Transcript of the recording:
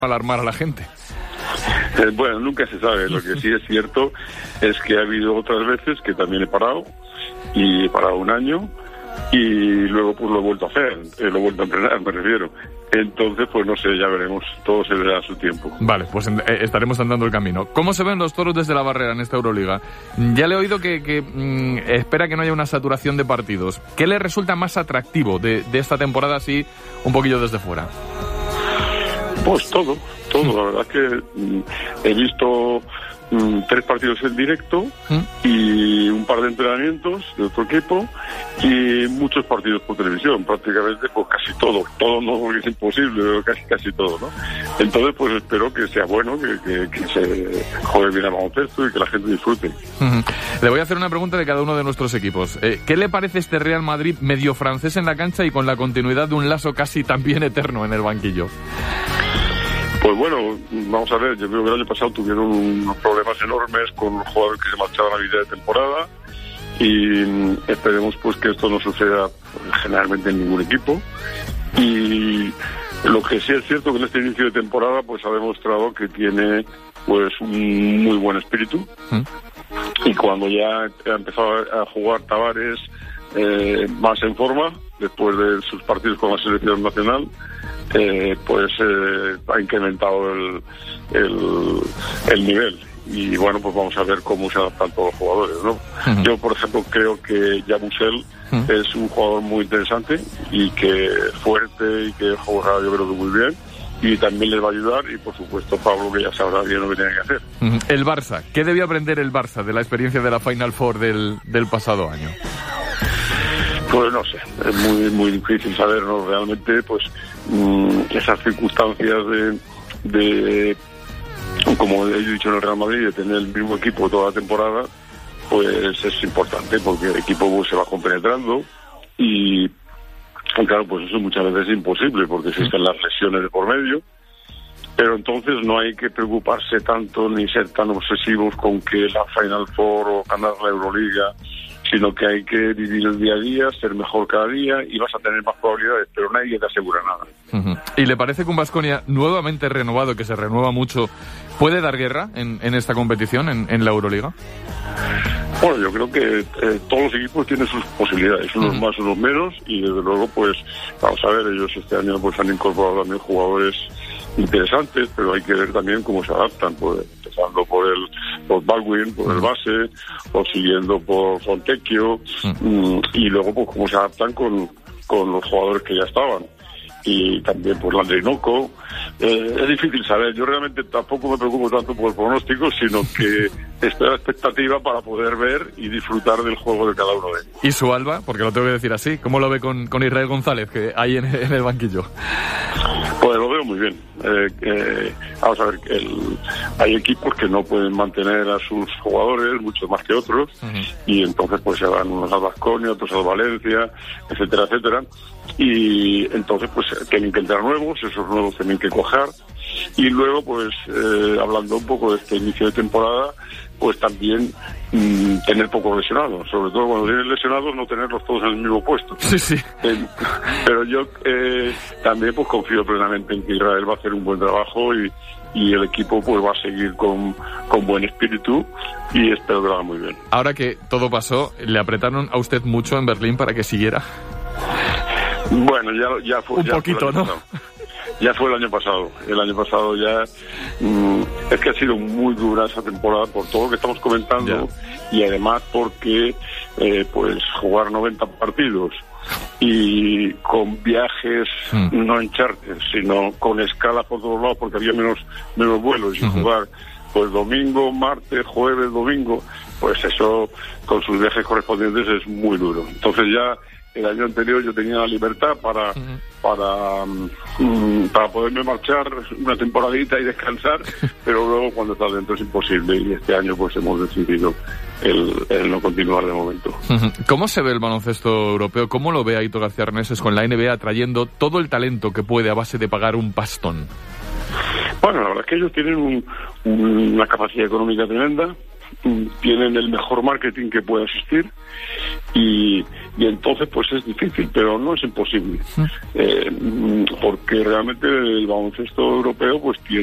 alarmar a la gente. Bueno, nunca se sabe. Lo que sí es cierto es que ha habido otras veces que también he parado, y he parado un año, y luego pues lo he vuelto a hacer, lo he vuelto a entrenar, me refiero. Entonces, pues no sé, ya veremos, todo se verá a su tiempo. Vale, pues estaremos andando el camino. ¿Cómo se ven los Toros desde la barrera en esta Euroliga? Ya le he oído que espera que no haya una saturación de partidos. ¿Qué le resulta más atractivo de esta temporada así, un poquillo desde fuera? Pues todo. La verdad es que he visto 3 partidos en directo y un par de entrenamientos de otro equipo y muchos partidos por televisión, prácticamente pues casi todo no, porque es imposible, pero casi todo, ¿no? Entonces pues espero que sea bueno, que se juegue bien al baloncesto y que la gente disfrute. Le voy a hacer una pregunta de cada uno de nuestros equipos. ¿Qué le parece este Real Madrid medio francés en la cancha y con la continuidad de un Lasso casi también eterno en el banquillo? Pues bueno, vamos a ver, yo creo que el año pasado tuvieron unos problemas enormes con los jugadores que se marchaban a mitad de temporada y esperemos pues que esto no suceda generalmente en ningún equipo. Y lo que sí es cierto que en este inicio de temporada pues ha demostrado que tiene pues un muy buen espíritu y cuando ya ha empezado a jugar Tavares más en forma después de sus partidos con la selección nacional, ha incrementado el nivel y bueno, pues vamos a ver cómo se adaptan todos los jugadores, ¿no? Yo, por ejemplo, creo que Yabusel es un jugador muy interesante y que fuerte y que juega, yo creo que muy bien, y también les va a ayudar, y por supuesto Pablo, que ya sabrá bien lo que tiene que hacer. El Barça, ¿qué debió aprender el Barça de la experiencia de la Final Four del pasado año? Pues no sé, es muy difícil saberlo realmente, pues esas circunstancias de como he dicho en el Real Madrid, de tener el mismo equipo toda la temporada, pues es importante porque el equipo pues, se va compenetrando y claro, pues eso muchas veces es imposible porque existen las lesiones de por medio, pero entonces no hay que preocuparse tanto ni ser tan obsesivos con que la Final Four o ganar la Euroliga, sino que hay que vivir el día a día, ser mejor cada día y vas a tener más probabilidades, pero nadie te asegura nada. ¿Y le parece que un Baskonia nuevamente renovado, que se renueva mucho, puede dar guerra en esta competición, en la Euroliga? Bueno, yo creo que todos los equipos tienen sus posibilidades, unos más, unos menos, y desde luego, pues, vamos a ver, ellos este año pues han incorporado también jugadores interesantes, pero hay que ver también cómo se adaptan, pues, empezando por Baldwin, por el base, o siguiendo por Fontecchio, y luego pues cómo se adaptan con los jugadores que ya estaban. Y también por Landry-Noco. Es difícil saber, yo realmente tampoco me preocupo tanto por el pronóstico, sino que estoy a la expectativa para poder ver y disfrutar del juego de cada uno de ellos. ¿Y su Alba? Porque lo tengo que decir así, ¿cómo lo ve con Israel González, que hay en el banquillo? Pues lo veo muy bien. Vamos a ver, hay equipos que no pueden mantener a sus jugadores, muchos más que otros, y entonces pues se van unos al Baskonia, otros al Valencia, etcétera, etcétera, y entonces pues tienen que entrar nuevos, esos nuevos tienen que cuajar, y luego pues hablando un poco de este inicio de temporada, pues también tener pocos lesionados, sobre todo cuando tienen lesionados no tenerlos todos en el mismo puesto. Sí. Pero yo también pues confío plenamente en que Israel va a hacer un buen trabajo y el equipo pues va a seguir con buen espíritu y espero que lo haga muy bien. Ahora que todo pasó, ¿le apretaron a usted mucho en Berlín para que siguiera? Bueno, ya fue... Un poquito, ¿no? Ya fue el año pasado. El año pasado ya... es que ha sido muy dura esa temporada por todo lo que estamos comentando y además porque pues jugar 90 partidos y con viajes no en charter, sino con escala por todos lados porque había menos vuelos y jugar pues domingo, martes, jueves, domingo, pues eso con sus viajes correspondientes es muy duro. Entonces ya el año anterior yo tenía la libertad para poderme marchar una temporadita y descansar, pero luego cuando estás dentro es imposible y este año pues hemos decidido el no continuar de momento. ¿Cómo se ve el baloncesto europeo? ¿Cómo lo ve Aitor García Reneses con la NBA atrayendo todo el talento que puede a base de pagar un pastón? Bueno, la verdad es que ellos tienen una capacidad económica tremenda tienen el mejor marketing que pueda existir y entonces pues es difícil, pero no es imposible, porque realmente el baloncesto europeo pues tiene